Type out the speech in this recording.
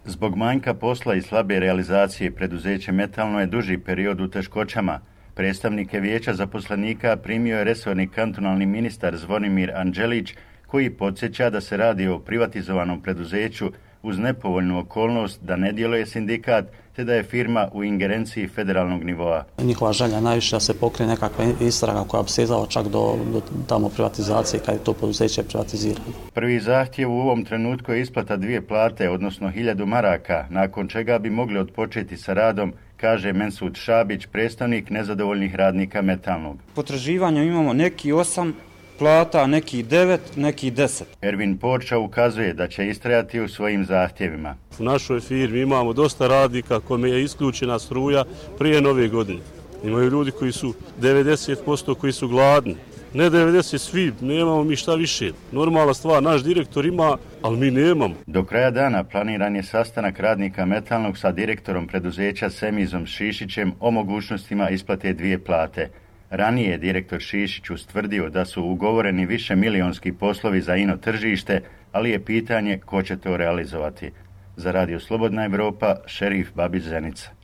Zbog manjka posla i slabe realizacije preduzeće Metalno je duži period u teškoćama. Predstavnike vijeća zaposlenika primio je resorni kantonalni ministar Zvonimir Anđelić, koji podsjeća da se radi o privatizovanom preduzeću uz nepovoljnu okolnost da ne djeluje sindikat, te da je firma u ingerenciji federalnog nivoa. Njihova želja najviše da se pokrije nekakva istraga koja bi sezala čak do tamo privatizacije kad je to poduzeće privatizirano. Prvi zahtjev u ovom trenutku je isplata 2 plate, odnosno 1000 maraka, nakon čega bi mogli otpočeti sa radom, kaže Mensud Šabić, predstavnik nezadovoljnih radnika Metalnog. Potraživanja imamo neki 8 plata, neki 9, neki 10. Ervin Porča ukazuje da će istrajati u svojim zahtjevima. U našoj firmi imamo dosta radnika kome je isključena struja prije nove godine. Imaju ljudi koji su 90% koji su gladni. Ne 90 svi, nemamo mi šta više. Normalna stvar, naš direktor ima, ali mi nemamo. Do kraja dana planiran je sastanak radnika Metalnog sa direktorom preduzeća Semizom Šišićem o mogućnostima isplate 2 plate. Ranije je direktor Šišić ustvrdio da su ugovoreni višemilionski poslovi za ino tržište, ali je pitanje ko će to realizovati. Za Radio Slobodna Evropa, Šerif Babić Zenica.